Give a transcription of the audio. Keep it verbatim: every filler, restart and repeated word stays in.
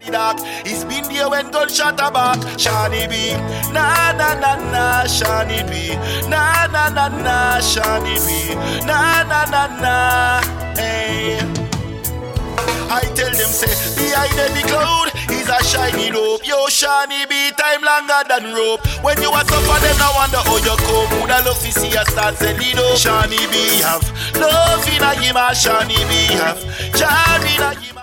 dark. He's been there when gunshot are back. Shani B, na na na na, Shani B, na na na na, Shani B, na na na na. Hey, I tell them say behind every cloud is a shiny rope. Yo, Shani B, time longer than rope. When you are suffer, them I wonder how you come. Would I love to see you start sending up? Shani B have love in a him, Shani B have joy in a him.